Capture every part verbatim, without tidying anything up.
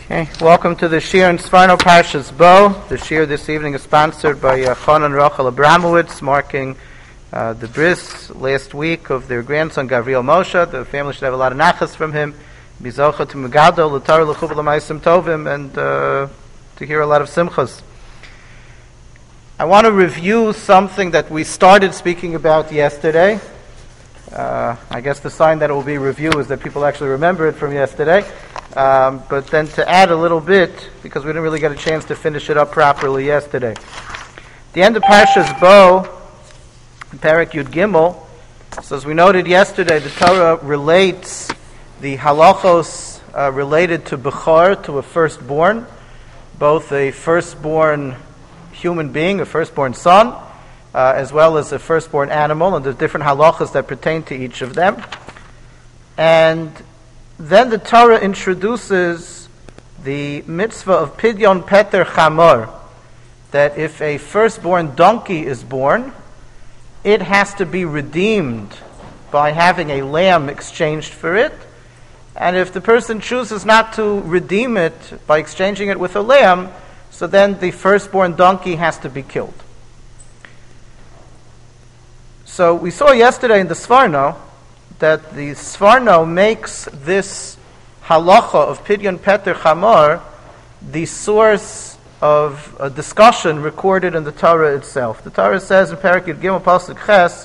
Okay, welcome to the Shir in Sfarno Parshas Bo. The Shir this evening is sponsored by uh, Chon and Rachel Abramowitz, marking uh, the bris last week of their grandson Gavriel Moshe. The family should have a lot of nachas from him. Bizocha to Megado, L'tar L'chuv L'maisim Tovim, and uh, to hear a lot of simchas. I want to review something that we started speaking about yesterday. Uh, I guess the sign that it will be review is that people actually remember it from yesterday. Um, but then to add a little bit, because we didn't really get a chance to finish it up properly yesterday. The end of Parshas Bo, Perek Yud Gimel, so as we noted yesterday, the Torah relates the halachos uh, related to Bechor, to a firstborn, both a firstborn human being, a firstborn son, uh, as well as a firstborn animal, and there's different halachos that pertain to each of them. And then the Torah introduces the mitzvah of Pidyon Peter Chamor, that if a firstborn donkey is born, it has to be redeemed by having a lamb exchanged for it. And if the person chooses not to redeem it by exchanging it with a lamb, so then the firstborn donkey has to be killed. So we saw yesterday in the Sfarno that the Sfarno makes this halacha of Pidyon Peter Chamor the source of a discussion recorded in the Torah itself. The Torah says in Perek Yud Gimel Pasuk Ches,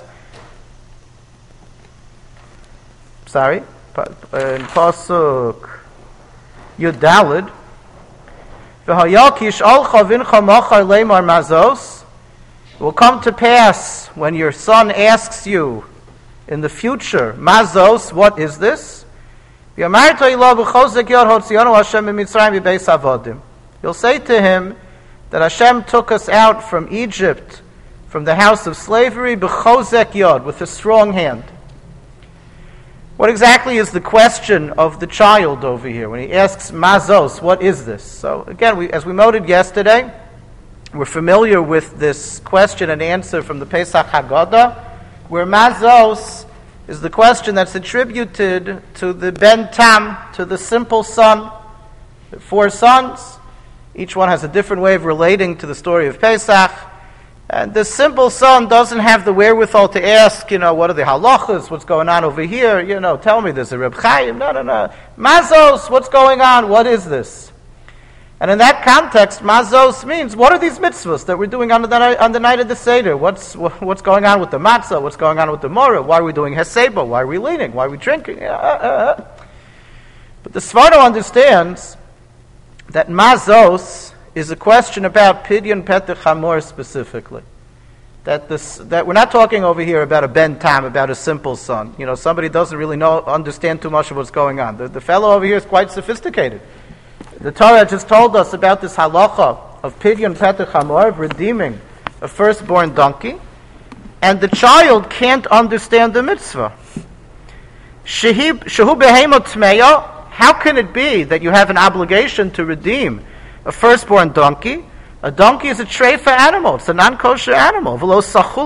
sorry, in Pasuk Yud Daled, V'hayakish al chavincha machar leimar mazos. It will come to pass when your son asks you in the future, Mazos, what is this? You'll say to him that Hashem took us out from Egypt, from the house of slavery, b'chozek yod, with a strong hand. What exactly is the question of the child over here when he asks Mazos, what is this? So again, we, as we noted yesterday, we're familiar with this question and answer from the Pesach Haggadah, where Mazos is the question that's attributed to the Ben Tam, to the simple son. There are four sons. Each one has a different way of relating to the story of Pesach. And the simple son doesn't have the wherewithal to ask, you know, what are the halachas, what's going on over here, you know, tell me there's a Reb Chaim, no, no, no. Mazos, what's going on, what is this? And in that context, Mazos means, what are these mitzvahs that we're doing on the night, on the night of the Seder? What's what's going on with the matzah? What's going on with the morah? Why are we doing heseba? Why are we leaning? Why are we drinking? Uh, uh, uh. But the Sfarno understands that Mazos is a question about Pidyon Peter Chamor specifically. That this that we're not talking over here about a Ben Tam, about a simple son. You know, somebody doesn't really know understand too much of what's going on. The, the fellow over here is quite sophisticated. The Torah just told us about this halacha of Pidyon Peter Chamor, of redeeming a firstborn donkey, and the child can't understand the mitzvah. Shehu behemot tmeya, how can it be that you have an obligation to redeem a firstborn donkey? A donkey is a treifa animal, it's a non-kosher animal. The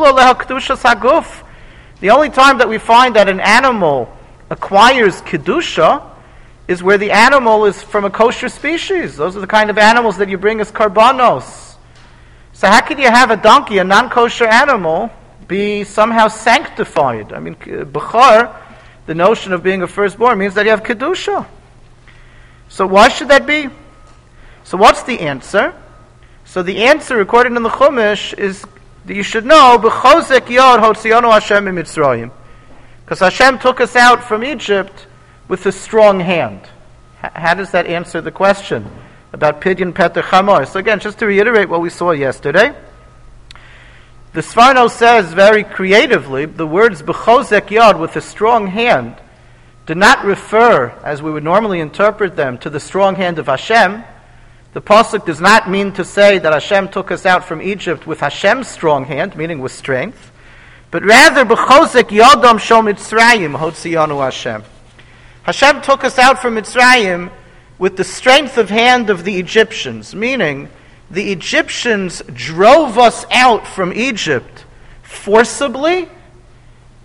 only time that we find that an animal acquires kedusha is where the animal is from a kosher species. Those are the kind of animals that you bring as karbanos. So how can you have a donkey, a non-kosher animal, be somehow sanctified? I mean, Bechor, the notion of being a firstborn, means that you have kedusha. So why should that be? So what's the answer? So the answer, according to the Chumash, is that you should know, B'chozek yod hotzionu Hashem miMitzrayim. Because Hashem took us out from Egypt with a strong hand. H- how does that answer the question about Pidyon Peter Chamor? So again, just to reiterate what we saw yesterday, the Sfarno says very creatively, the words B'chozek yod, with a strong hand, do not refer, as we would normally interpret them, to the strong hand of Hashem. The pasuk does not mean to say that Hashem took us out from Egypt with Hashem's strong hand, meaning with strength, but rather B'chozek yodam shel Mitzrayim hotzionu Hashem. Hashem took us out from Mitzrayim with the strength of hand of the Egyptians, meaning the Egyptians drove us out from Egypt forcibly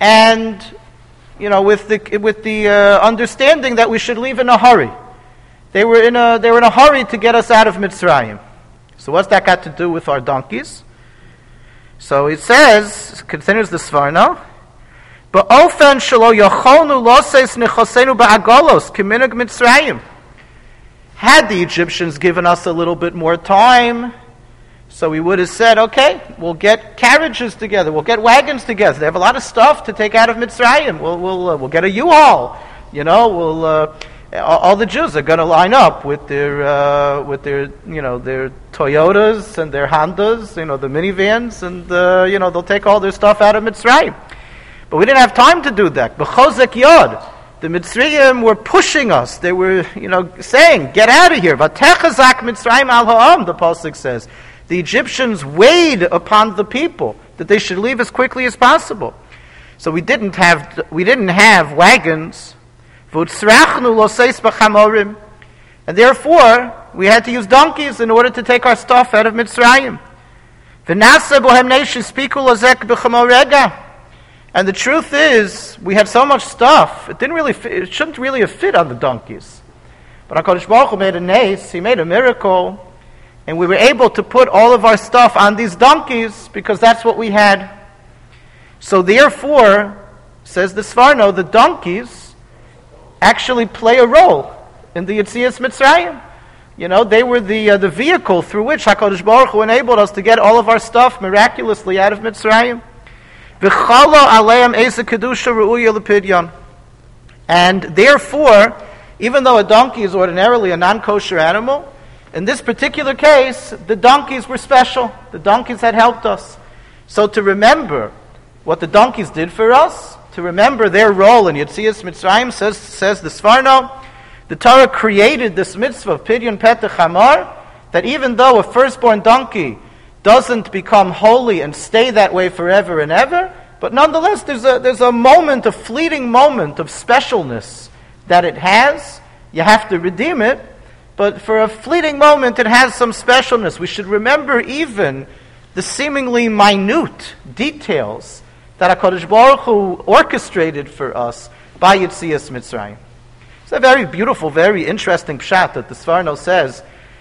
and, you know, with the with the uh, understanding that we should leave in a hurry. they were in a they were in a hurry to get us out of Mitzrayim. So what's that got to do with our donkeys? So it says, continues the Sforno, Ba'ofen shelo yacholnu loses nechosenu ba'agolos k'minhag Mitzrayim. Had the Egyptians given us a little bit more time, so we would have said, okay, we'll get carriages together, we'll get wagons together. They have a lot of stuff to take out of Mitzrayim. We'll we'll uh, we'll get a U-Haul. You know, we'll uh, all, all the Jews are going to line up with their uh, with their you know their Toyotas and their Hondas, you know, the minivans, and uh, you know they'll take all their stuff out of Mitzrayim. But we didn't have time to do that. B'chozek yod, the Mitzrayim were pushing us. They were, you know, saying, "Get out of here." V'techazak Mitzrayim al ha'am, the pasuk says. The Egyptians weighed upon the people that they should leave as quickly as possible. So we didn't have we didn't have wagons, and therefore we had to use donkeys in order to take our stuff out of Mitzrayim. And the truth is, we had so much stuff; it didn't really fit, it shouldn't really have fit on the donkeys. But HaKadosh Baruch Hu made a nace; He made a miracle. And we were able to put all of our stuff on these donkeys because that's what we had. So therefore, says the Sforno, the donkeys actually play a role in the Yetzias Mitzrayim. You know, they were the uh, the vehicle through which HaKadosh Baruch Hu enabled us to get all of our stuff miraculously out of Mitzrayim. V'chala aleim eza kedusha ru'uya lepidyon. And therefore, even though a donkey is ordinarily a non-kosher animal, in this particular case, the donkeys were special. The donkeys had helped us. So to remember what the donkeys did for us, to remember their role in Yetzias Mitzrayim, says, says the Sforno, the Torah created this mitzvah of Pidyon Petach Hamar, that even though a firstborn donkey doesn't become holy and stay that way forever and ever, but nonetheless there's a, there's a moment, a fleeting moment of specialness that it has. You have to redeem it. But for a fleeting moment, it has some specialness. We should remember even the seemingly minute details that HaKadosh Baruch Hu orchestrated for us by Yetzias Mitzrayim. It's a very beautiful, very interesting pshat that the Sforno says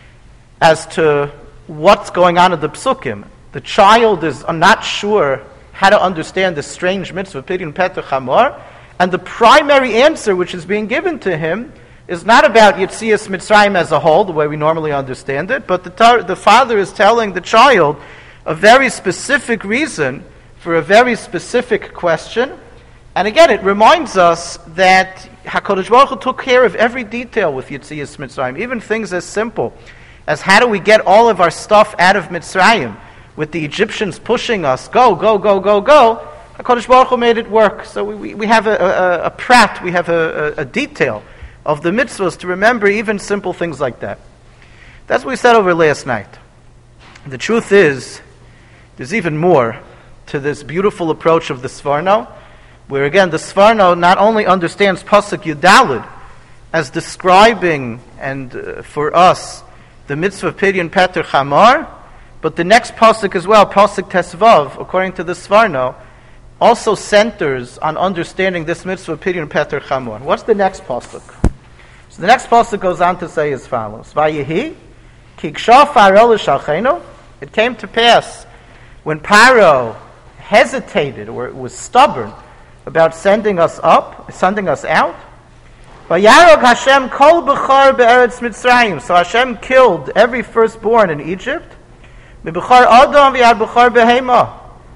as to what's going on in the psukim. The child is not sure how to understand this strange mitzvah, Pidyon Petach Hamar, and the primary answer which is being given to him is not about Yetzias Mitzrayim as a whole, the way we normally understand it, but the, tar- the father is telling the child a very specific reason for a very specific question. And again, it reminds us that HaKadosh Baruch Hu took care of every detail with Yetzias Mitzrayim, even things as simple as how do we get all of our stuff out of Mitzrayim, with the Egyptians pushing us, go, go, go, go, go. HaKadosh Baruch Hu made it work. So we, we, we have a, a, a prat, we have a, a, a detail of the mitzvahs to remember even simple things like that. That's what we said over last night. The truth is, there's even more to this beautiful approach of the Sforno, where again the Sforno not only understands Pasuk Yudalid as describing and uh, for us the mitzvah of Pidyon Petach Hamar, but the next Pasuk as well, Pasuk Tesvav, according to the Sforno, also centers on understanding this mitzvah of Pidyon Petach Hamar. What's the next Pasuk? So the next pasuk goes on to say as follows: Vayehi, ki ksha Pharaoh l'shalchenu. It came to pass when Pharaoh hesitated or was stubborn about sending us up, sending us out. Vayarog Hashem kol b'char be'eretz Mitzrayim. So Hashem killed every firstborn in Egypt. B'char Adam v'yad b'char behema.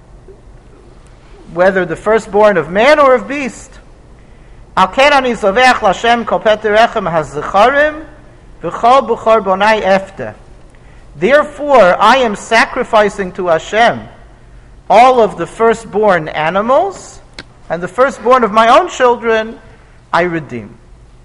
Whether the firstborn of man or of beast. Al ken ani zoveach l'Hashem kol peter echem hazicharim v'chol b'char bonai efte. Therefore, I am sacrificing to Hashem all of the firstborn animals, and the firstborn of my own children I redeem.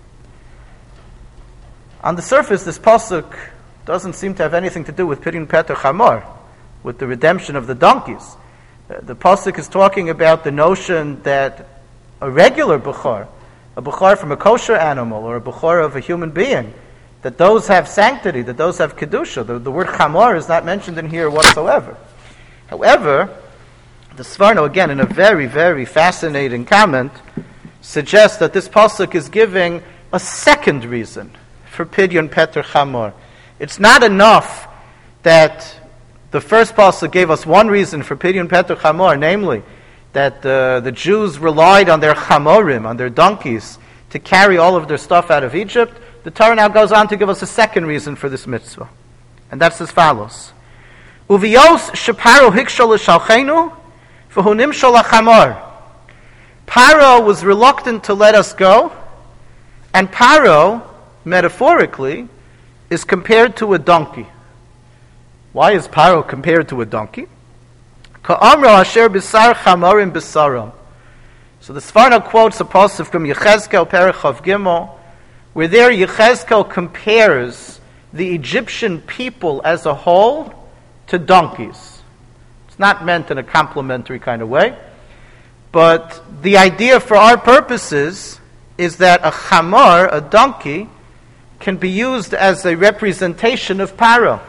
On the surface, this pasuk doesn't seem to have anything to do with Pidyon Petach Hamar, with the redemption of the donkeys. The pasuk is talking about the notion that a regular bukhar, a bukhar from a kosher animal, or a bukhar of a human being, that those have sanctity, that those have kedusha. The, the word chamor is not mentioned in here whatsoever. However, the Sforno, again, in a very, very fascinating comment, suggests that this pasuk is giving a second reason for for Pidyon Peter Chamor. It's not enough that the first pasuk gave us one reason for Pidyon Peter Chamor, namely that uh, the Jews relied on their chamorim, on their donkeys, to carry all of their stuff out of Egypt. The Torah now goes on to give us a second reason for this mitzvah. And that's as follows. Uviyos sheparo hikshol l'shalchenu v'hu nimshol hachamor. Paro was reluctant to let us go, and Paro, metaphorically, is compared to a donkey. Why is Paro compared to a donkey? Ka'amro asher bisar chamorim bisaram. So the Sforno quotes a passage from Yechezkel Perek Chav Gimel, where there Yechezkel compares the Egyptian people as a whole to donkeys. It's not meant in a complimentary kind of way, but the idea for our purposes is that a chamor, a donkey, can be used as a representation of Paro.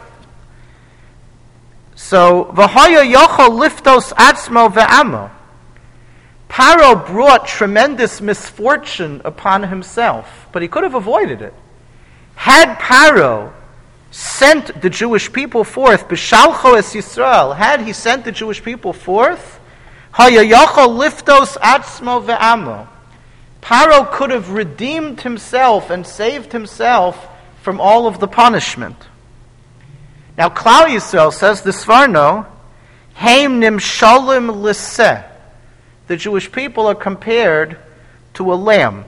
So, v'haya yochol liftos atzmo ve'amo. Paro brought tremendous misfortune upon himself, but he could have avoided it. Had Paro sent the Jewish people forth, b'shalcho es Yisrael, had he sent the Jewish people forth, haya yochol liftos atzmo ve'amo. Paro could have redeemed himself and saved himself from all of the punishment. Now, Klal Yisrael says the Sforno, Heim nimshalim liseh. The Jewish people are compared to a lamb.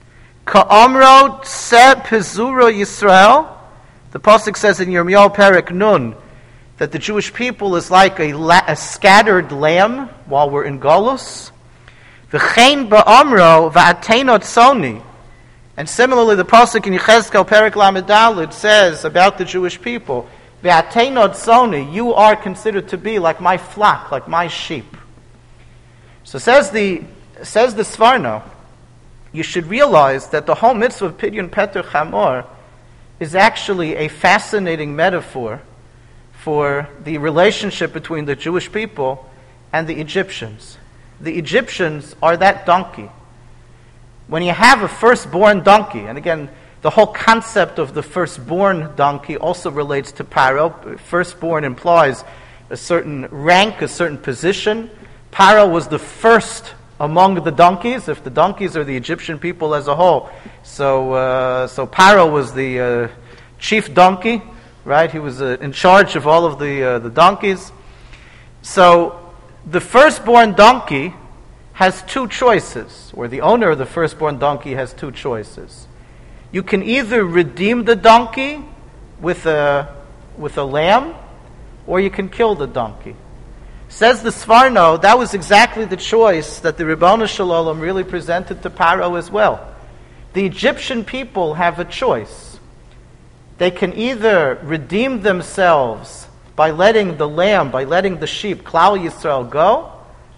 Ka'amro se pizuro Yisrael. The pasuk says in Yirmiyahu Perek Nun that the Jewish people is like a, la- a scattered lamb while we're in Golus. V'chein ba'amro va'ateinot soni. And similarly, the pasuk in Yechezkel Perek Lamed Daled says about the Jewish people, V'ateinot soni, you are considered to be like my flock, like my sheep. So says the says the Sforno, you should realize that the whole mitzvah of Pidyon Peter Chamor is actually a fascinating metaphor for the relationship between the Jewish people and the Egyptians. The Egyptians are that donkey. When you have a firstborn donkey, and again, the whole concept of the firstborn donkey also relates to Paro. Firstborn implies a certain rank, a certain position. Paro was the first among the donkeys, if the donkeys are the Egyptian people as a whole. So uh, so Paro was the uh, chief donkey, right? He was uh, in charge of all of the uh, the donkeys. So the firstborn donkey has two choices, or the owner of the firstborn donkey has two choices. You can either redeem the donkey with a with a lamb, or you can kill the donkey. Says the Sforno, that was exactly the choice that the Ribono Shel Olam really presented to Paro as well. The Egyptian people have a choice. They can either redeem themselves by letting the lamb, by letting the sheep, Klal Yisrael, go,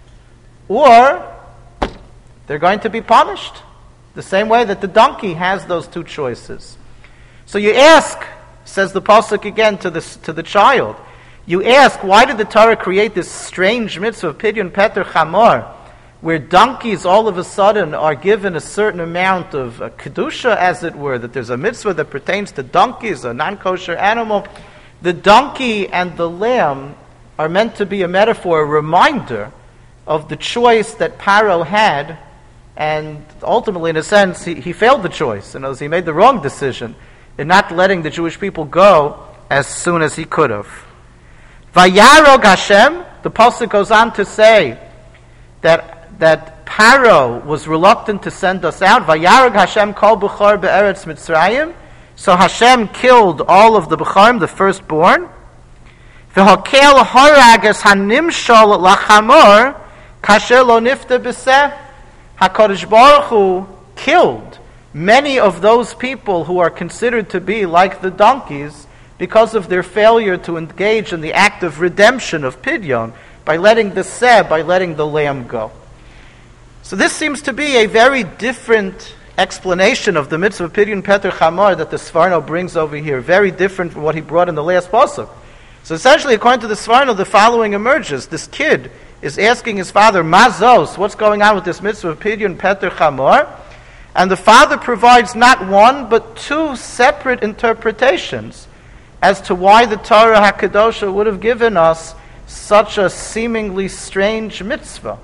or they're going to be punished. The same way that the donkey has those two choices. So you ask, says the pasuk again to the, to the child, you ask, why did the Torah create this strange mitzvah of Pidyon Peter Chamor, where donkeys all of a sudden are given a certain amount of uh, kedusha, as it were, that there's a mitzvah that pertains to donkeys, a non-kosher animal. The donkey and the lamb are meant to be a metaphor, a reminder of the choice that Paro had, and ultimately, in a sense, he, he failed the choice. In other words, he made the wrong decision in not letting the Jewish people go as soon as he could have. Vayarog Hashem, the pasuk goes on to say that that Paro was reluctant to send us out. Vayarog Hashem kol b'chor be'eretz Mitzrayim. So Hashem killed all of the b'chorim, the firstborn. V'hokel horagas hanimshol lachamor kasher lo nifta b'seh. HaKadosh Baruch Hu killed many of those people who are considered to be like the donkeys because of their failure to engage in the act of redemption of Pidyon by letting the seh, by letting the lamb go. So this seems to be a very different explanation of the mitzvah of Pidyon Peter Chamor that the Sforno brings over here, very different from what he brought in the last pasuk. So essentially, according to the Sforno, the following emerges. This kid is asking his father, Mazos, what's going on with this mitzvah of Pidyon Peter Chamor? And the Father provides not one, but two separate interpretations as to why the Torah HaKadosha would have given us such a seemingly strange mitzvah.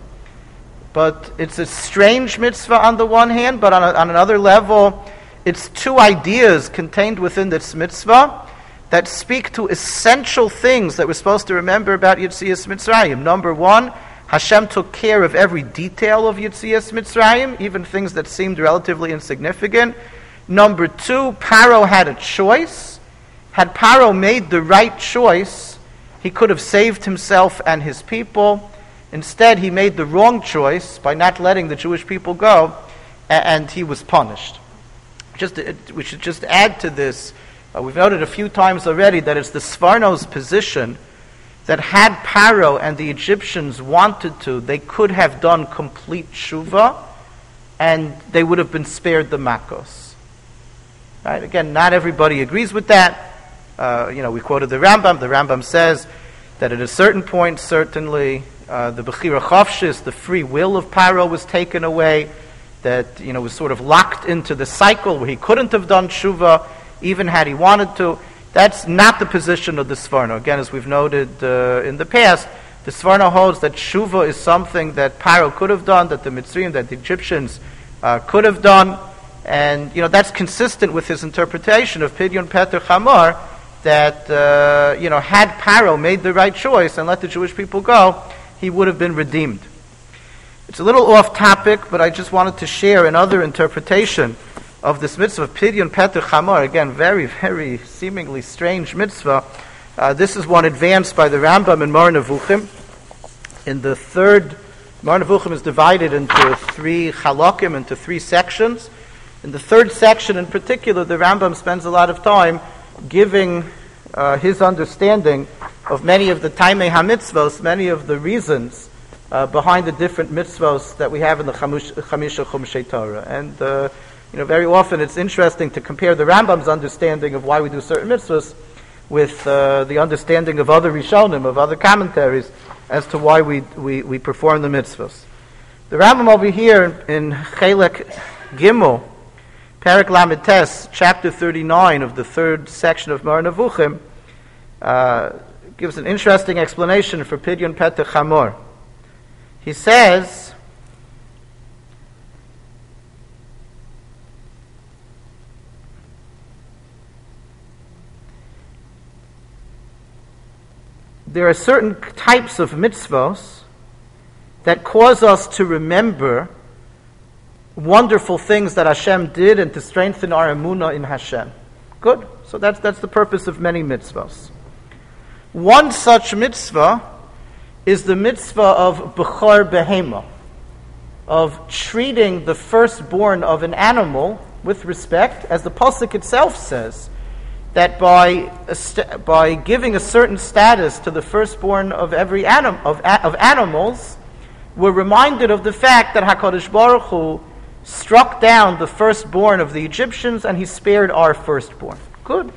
But it's a strange mitzvah on the one hand, but on, a, on another level, it's two ideas contained within this mitzvah that speak to essential things that we're supposed to remember about Yetzias Mitzrayim. Number one, Hashem took care of every detail of Yetzias Mitzrayim, even things that seemed relatively insignificant. Number two, Paro had a choice. Had Paro made the right choice, he could have saved himself and his people. Instead, he made the wrong choice by not letting the Jewish people go, and he was punished. Just, we should just add to this, uh, we've noted a few times already that it's the Sforno's position that had Paro and the Egyptians wanted to, they could have done complete tshuva, and they would have been spared the makos. Right? Again, not everybody agrees with that. Uh, you know, we quoted the Rambam. The Rambam says that at a certain point, certainly, uh, the Bechira Chavshis, the free will of Paro was taken away, that, you know, was sort of locked into the cycle where he couldn't have done tshuva, even had he wanted to. That's not the position of the Sforno. Again, as we've noted uh, in the past, the Sforno holds that tshuva is something that Paro could have done, that the Mitzrayim, that the Egyptians uh, could have done, and, you know, that's consistent with his interpretation of Pidyon Peter Chamor, that, uh, you know, had Paro made the right choice and let the Jewish people go, he would have been redeemed. It's a little off topic, but I just wanted to share another interpretation of this mitzvah, Pidyon Peter Chamor. Again, very, very seemingly strange mitzvah. Uh, this is one advanced by the Rambam in Moreh Nevuchim. In the third, Moreh Nevuchim is divided into three halakim, into three sections. In the third section in particular, the Rambam spends a lot of time giving uh, his understanding of many of the Taimei HaMitzvos, many of the reasons uh, behind the different mitzvos that we have in the Chamush, Chamisha Chumshei Torah. And, uh, you know, very often it's interesting to compare the Rambam's understanding of why we do certain mitzvos with uh, the understanding of other Rishonim, of other commentaries, as to why we, we, we perform the mitzvos. The Rambam over here in Chelek Gimel, Perek Lamed Tes, chapter thirty-nine of the third section of Moreh Nevuchim, uh, gives an interesting explanation for Pidyon Peter Chamor. He says, there are certain types of mitzvos that cause us to remember wonderful things that Hashem did and to strengthen our emunah in Hashem. Good. So that's that's the purpose of many mitzvahs. One such mitzvah is the mitzvah of Bechor Behema, of treating the firstborn of an animal with respect, as the pasuk itself says, that by by giving a certain status to the firstborn of every anim, of of animals, we're reminded of the fact that HaKadosh Baruch Hu struck down the firstborn of the Egyptians, and he spared our firstborn. Good.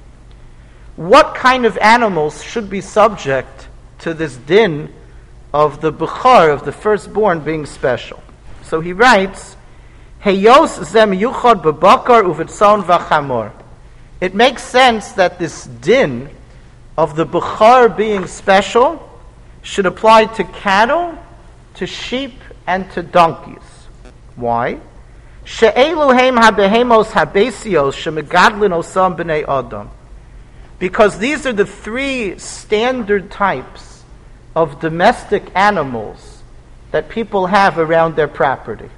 What kind of animals should be subject to this din of the Bechor, of the firstborn, being special? So he writes, Heyos zem yuchad bebakar uvetzon v'chamor. It makes sense that this din of the Bechor being special should apply to cattle, to sheep, and to donkeys. Why? She'eluhem habehemos habesios shemegadlin osam b'nei adam. Because these are the three standard types of domestic animals that people have around their property.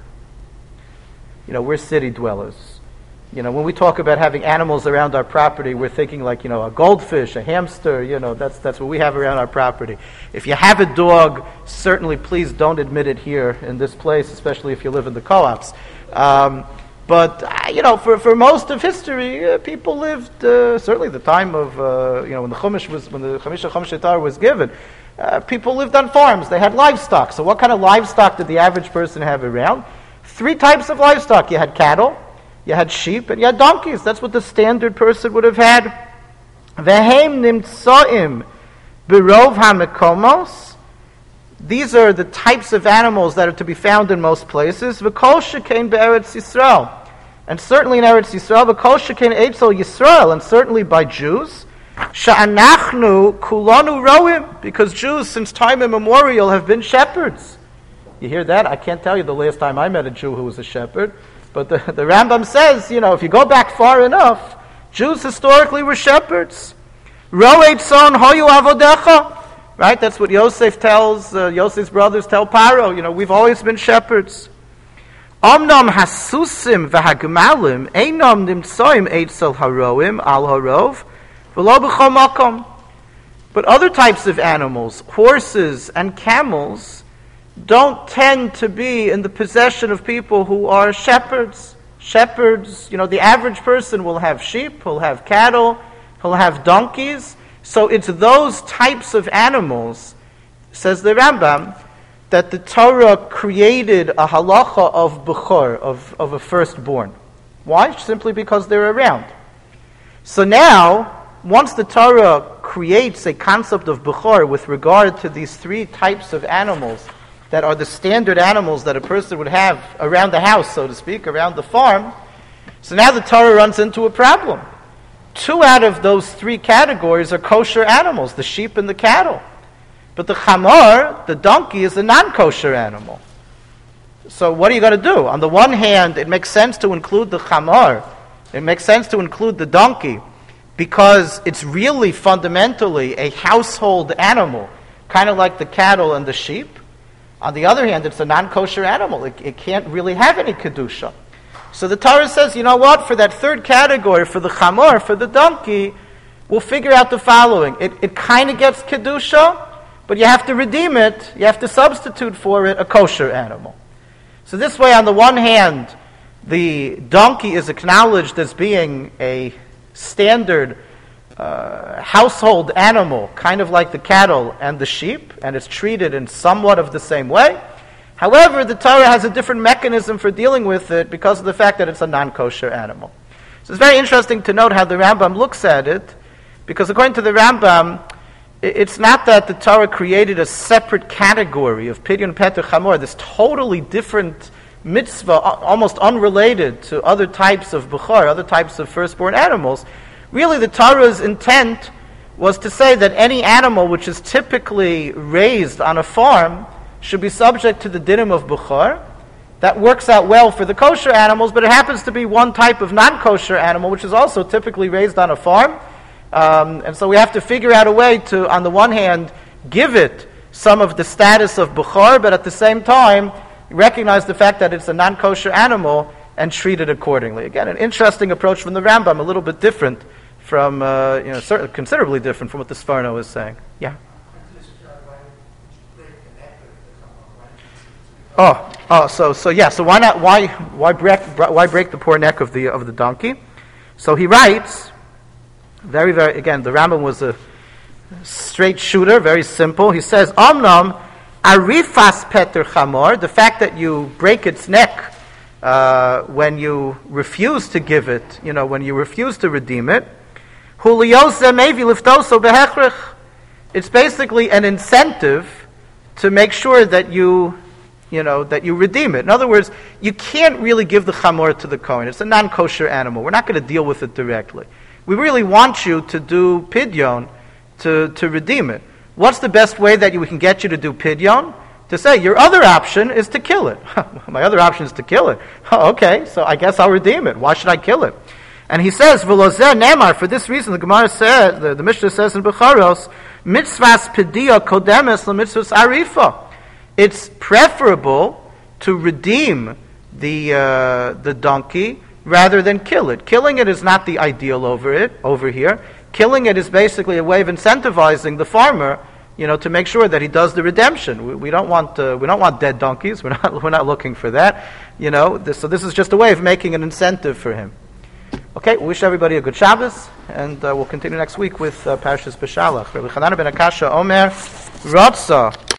You know, we're city dwellers. You know, when we talk about having animals around our property, we're thinking like, you know, a goldfish, a hamster, you know, that's that's what we have around our property. If you have a dog, certainly please don't admit it here in this place, especially if you live in the co-ops. Um, but, uh, you know, for, for most of history, uh, people lived, uh, certainly the time of, uh, you know, when the Chumash was, when the Chamisha Chumshei Torah was given, uh, people lived on farms. They had livestock. So what kind of livestock did the average person have around? Three types of livestock. You had cattle, you had sheep, and you had donkeys. That's what the standard person would have had. Vehem nimtsoim berov hamekomos. these are the types of animals that are to be found in most places. V'kol shekain be'eretz Yisrael. And certainly in Eretz Yisrael, v'kol shekain eitzel Yisrael, and certainly by Jews, sha'anachnu kulanu roim, because Jews since time immemorial have been shepherds. You hear that? I can't tell you the last time I met a Jew who was a shepherd, but the, the Rambam says, you know, if you go back far enough, Jews historically were shepherds. Ro'ei tzon hoyu avodecha. Right? That's what Yosef tells, uh, Yosef's brothers tell Paro. You know, we've always been shepherds. Omnam hasusim v'hagmalim einam nimtsoim eitzel haroim al harov v'lo b'chol makom. But other types of animals, horses and camels, don't tend to be in the possession of people who are shepherds. Shepherds, you know, the average person will have sheep, he'll have cattle, he'll have donkeys. So it's those types of animals, says the Rambam, that the Torah created a halacha of bechor, of, of a firstborn. Why? Simply because they're around. So now, once the Torah creates a concept of bechor with regard to these three types of animals that are the standard animals that a person would have around the house, so to speak, around the farm, so now the Torah runs into a problem. Two out of those three categories are kosher animals, the sheep and the cattle. But the chamor, the donkey, is a non-kosher animal. So what are you going to do? On the one hand, it makes sense to include the chamor. It makes sense to include the donkey because it's really fundamentally a household animal, kind of like the cattle and the sheep. On the other hand, it's a non-kosher animal. It, it can't really have any kedusha. So the Torah says, you know what, for that third category, for the chamor, for the donkey, we'll figure out the following. It, it kind of gets kedusha, but you have to redeem it, you have to substitute for it a kosher animal. So this way, on the one hand, the donkey is acknowledged as being a standard uh, household animal, kind of like the cattle and the sheep, and it's treated in somewhat of the same way. However, the Torah has a different mechanism for dealing with it because of the fact that it's a non-kosher animal. So it's very interesting to note how the Rambam looks at it, because according to the Rambam, it's not that the Torah created a separate category of pidyon, peter, chamor, this totally different mitzvah, almost unrelated to other types of bechor, other types of firstborn animals. Really, the Torah's intent was to say that any animal which is typically raised on a farm should be subject to the dinim of bechor. That works out well for the kosher animals, but it happens to be one type of non-kosher animal, which is also typically raised on a farm. Um, and so we have to figure out a way to, on the one hand, give it some of the status of bechor, but at the same time, recognize the fact that it's a non-kosher animal and treat it accordingly. Again, an interesting approach from the Rambam, a little bit different from, uh, you know, certainly considerably different from what the Sforno is saying. Yeah? Oh, oh, so so yeah. So why not? Why why break why break the poor neck of the of the donkey? So he writes, very very again. The Rambam was a straight shooter, very simple. He says, "Omnam arifas peter chamor." The fact that you break its neck uh, when you refuse to give it, you know, when you refuse to redeem it, huliyos mevi liftoso behechrich. It's basically an incentive to make sure that you. You know, that you redeem it. In other words, you can't really give the chamor to the Kohen. It's a non-kosher animal. We're not going to deal with it directly. We really want you to do pidyon, to, to redeem it. What's the best way that we can get you to do pidyon? To say, your other option is to kill it. My other option is to kill it. Oh, okay, so I guess I'll redeem it. Why should I kill it? And he says, V'lozeh nemar, for this reason, the Gemara says, the, the Mishnah says in Becharos, mitzvahs pidiyah kodemes l'mitzvahs arifa. It's preferable to redeem the uh, the donkey rather than kill it. Killing it is not the ideal over it over here. Killing it is basically a way of incentivizing the farmer, you know, to make sure that he does the redemption. We, we don't want uh, we don't want dead donkeys. We're not we're not looking for that. You know, this, so this is just a way of making an incentive for him. Okay, we wish everybody a good Shabbos, and uh, we'll continue next week with uh, Parshas Beshalach. Rabbi Chananah ben Akasha Omer Ratza.